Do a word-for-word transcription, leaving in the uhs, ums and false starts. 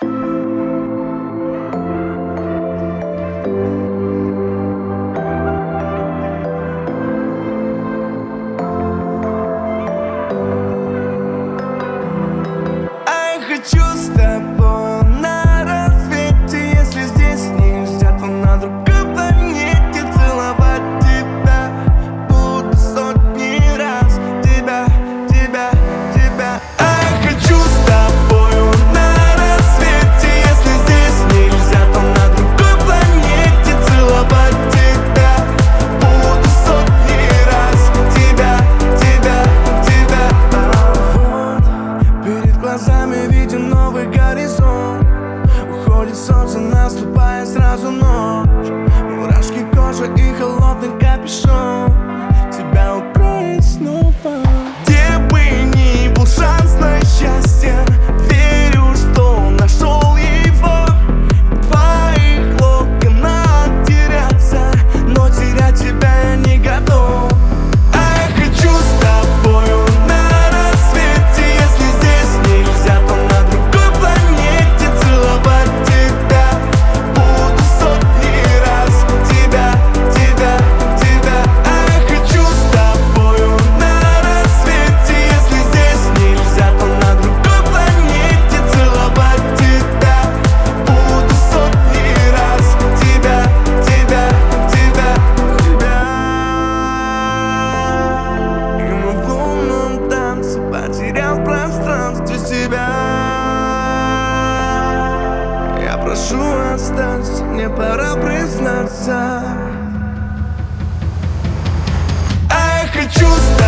Хочу с тобой на рассвете. Если здесь нельзя, то на другой планете. Целовать тебя буду сотни раз. Тебя, тебя, тебя. А я хочу с тобою на рассвете. Если здесь нельзя, то на другой планете. Целовать тебя буду сотни раз. Тебя, тебя, тебя. А вот перед глазами виден новый горизонт. Уходит солнце, наступает сразу ночь. Мурашки кожи и холодный капюшон тебя укроет снова. Где бы ни был шанс на счастье, верю, что нашел его. В твоих локонах теряться, но терять тебя я не готов. А я хочу с тобою на рассвете. Если здесь нельзя, то на другой планете. Целовать тебя буду сотни раз. Тебя, тебя, тебя. А я хочу с тобою на рассвете. Если здесь нельзя, то на другой планете. Целовать тебя буду сотни раз. Тебя, тебя, тебя, тебя. И мы в лунном танце потерял в пространстве себя. Я прошу, останься, мне пора признаться. А я хочу с